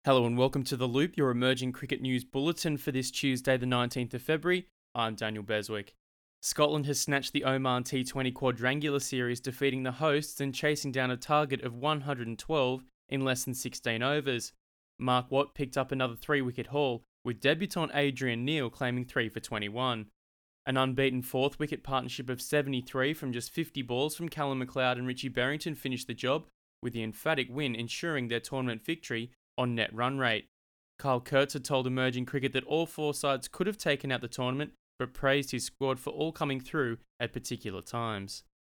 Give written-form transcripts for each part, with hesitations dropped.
Hello and welcome to The Loop, your emerging cricket news bulletin for this Tuesday, the 19th of February. I'm Daniel Beswick. Scotland has snatched the Oman T20 quadrangular series, defeating the hosts and chasing down a target of 112 in less than 16 overs. Mark Watt picked up another 3-wicket haul, with debutant Adrian Neil claiming 3 for 21. An unbeaten fourth wicket partnership of 73 from just 50 balls from Callum McLeod and Richie Berrington finished the job, with the emphatic win ensuring their tournament victory on net run rate. Kyle Kurtz had told Emerging Cricket that all four sides could have taken out the tournament, but praised his squad for all coming through at particular times.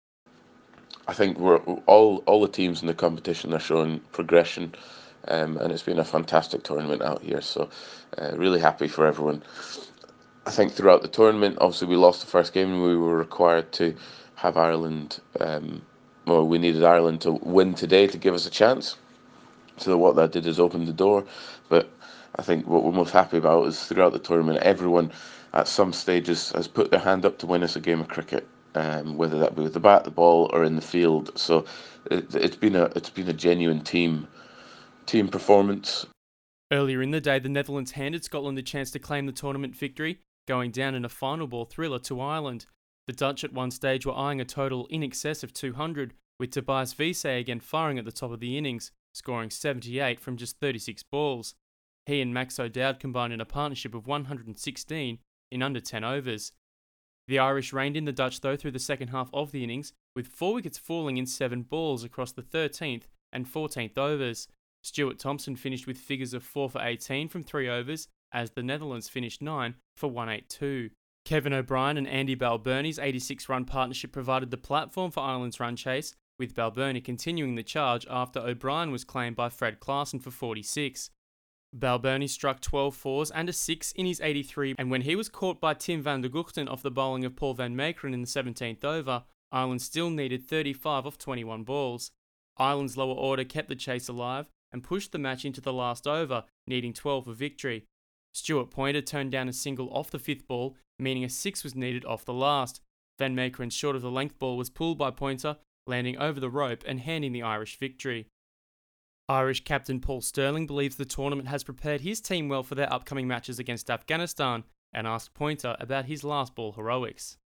I think we're all the teams in the competition are showing progression, and it's been a fantastic tournament out here. So, really happy for everyone. I think throughout the tournament, obviously we lost the first game, and we were required to have Ireland. We needed Ireland to win today to give us a chance. So what that did is open the door. But I think what we're most happy about is throughout the tournament, everyone at some stages has put their hand up to win us a game of cricket, whether that be with the bat, the ball, or in the field. So it's been a genuine team performance. Earlier in the day, the Netherlands handed Scotland a chance to claim the tournament victory, going down in a final ball thriller to Ireland. The Dutch at one stage were eyeing a total in excess of 200, with Tobias Vise again firing at the top of the innings, scoring 78 from just 36 balls. He and Max O'Dowd combined in a partnership of 116 in under 10 overs. The Irish reined in the Dutch though through the second half of the innings, with 4 wickets falling in 7 balls across the 13th and 14th overs. Stuart Thompson finished with figures of 4 for 18 from 3 overs, as the Netherlands finished 9 for 182. Kevin O'Brien and Andy Balbirnie's 86-run partnership provided the platform for Ireland's run chase, with Balbirnie continuing the charge after O'Brien was claimed by Fred Klaasen for 46. Balbirnie struck 12 fours and a 6 in his 83, and when he was caught by Tim van der Guchten off the bowling of Paul van Meekeren in the 17th over, Ireland still needed 35 off 21 balls. Ireland's lower order kept the chase alive and pushed the match into the last over, needing 12 for victory. Stuart Pointer turned down a single off the 5th ball, meaning a 6 was needed off the last. Van Meekeren's short of the length ball was pulled by Pointer, landing over the rope and handing the Irish victory. Irish captain Paul Stirling believes the tournament has prepared his team well for their upcoming matches against Afghanistan, and asked Pointer about his last ball heroics.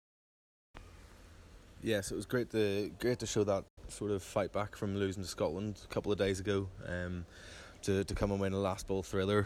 Yes, it was great to show that sort of fight back from losing to Scotland a couple of days ago, to come and win a last ball thriller.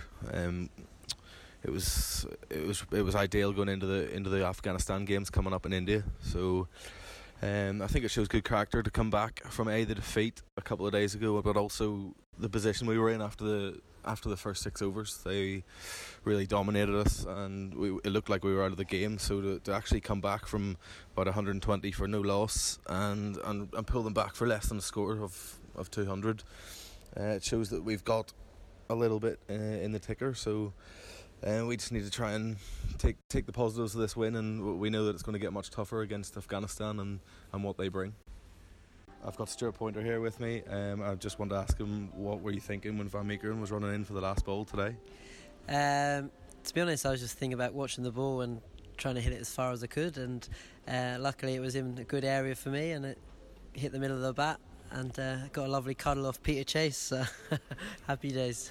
It was ideal going into the Afghanistan games coming up in India. So I think it shows good character to come back from the defeat a couple of days ago, but also the position we were in after the first 6 overs. They really dominated us, and it looked like we were out of the game. So to actually come back from about 120 for no loss and pull them back for less than a score of 200, it shows that we've got a little bit in the ticker. So we just need to try and take the positives of this win, and we know that it's going to get much tougher against Afghanistan and what they bring. I've got Stuart Pointer here with me. I just want to ask him, what were you thinking when Van Meekeren was running in for the last ball today? To be honest, I was just thinking about watching the ball and trying to hit it as far as I could, and luckily it was in a good area for me, and it hit the middle of the bat, and got a lovely cuddle off Peter Chase, so happy days.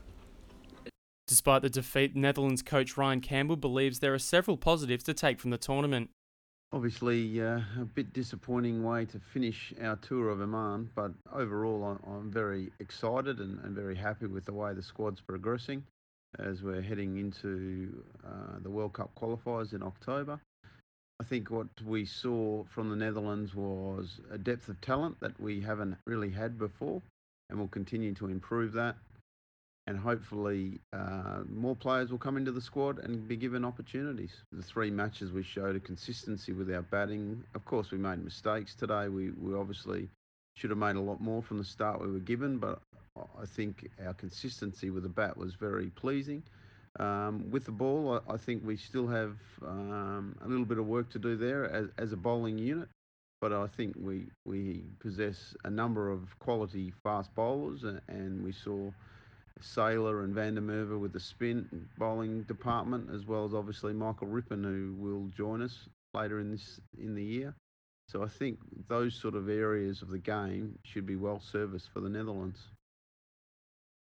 Despite the defeat, Netherlands coach Ryan Campbell believes there are several positives to take from the tournament. Obviously, a bit disappointing way to finish our tour of Oman, but overall I'm very excited and very happy with the way the squad's progressing as we're heading into the World Cup qualifiers in October. I think what we saw from the Netherlands was a depth of talent that we haven't really had before, and we'll continue to improve that. And hopefully more players will come into the squad and be given opportunities. The 3 matches we showed a consistency with our batting. Of course, we made mistakes today. We obviously should have made a lot more from the start we were given, but I think our consistency with the bat was very pleasing. With the ball, I think we still have a little bit of work to do there as a bowling unit, but I think we possess a number of quality fast bowlers, and we saw Saylor and Van der Merwe with the spin bowling department, as well as obviously Michael Rippon, who will join us later in the year. So I think those sort of areas of the game should be well serviced for the Netherlands.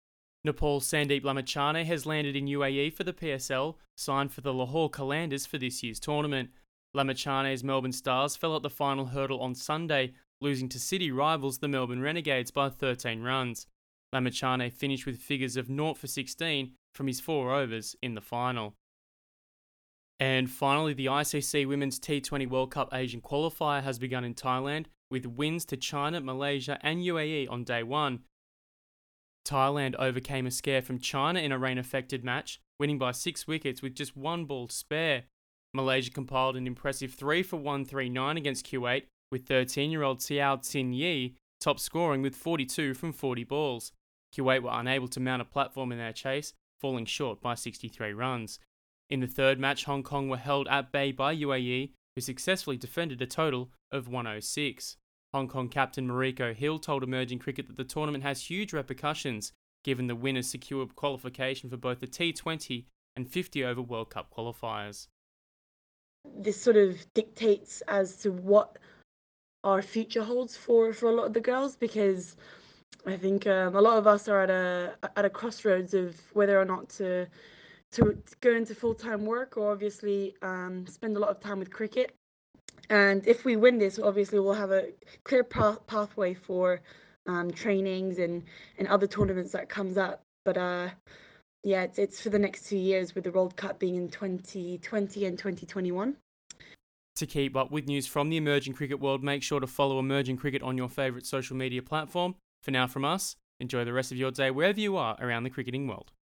Nepal's Sandeep Lamachane has landed in UAE for the PSL, signed for the Lahore Qalandars for this year's tournament. Lamachane's Melbourne Stars fell at the final hurdle on Sunday, losing to city rivals the Melbourne Renegades by 13 runs. Lamachane finished with figures of 0 for 16 from his 4 overs in the final. And finally, the ICC Women's T20 World Cup Asian qualifier has begun in Thailand, with wins to China, Malaysia and UAE on day 1. Thailand overcame a scare from China in a rain-affected match, winning by 6 wickets with just 1 ball to spare. Malaysia compiled an impressive 3 for 139 against Kuwait, with 13-year-old Xiao Tin Yi top scoring with 42 from 40 balls. Kuwait were unable to mount a platform in their chase, falling short by 63 runs. In the third match, Hong Kong were held at bay by UAE, who successfully defended a total of 106. Hong Kong captain Mariko Hill told Emerging Cricket that the tournament has huge repercussions, given the winners secured qualification for both the T20 and 50-over World Cup qualifiers. This sort of dictates as to what our future holds for a lot of the girls, because I think a lot of us are at a crossroads of whether or not to go into full-time work, or obviously spend a lot of time with cricket. And if we win this, obviously we'll have a clear pathway for trainings and other tournaments that comes up. But yeah, it's for the next 2 years, with the World Cup being in 2020 and 2021. To keep up with news from the emerging cricket world, make sure to follow Emerging Cricket on your favourite social media platform. For now from us, enjoy the rest of your day wherever you are around the cricketing world.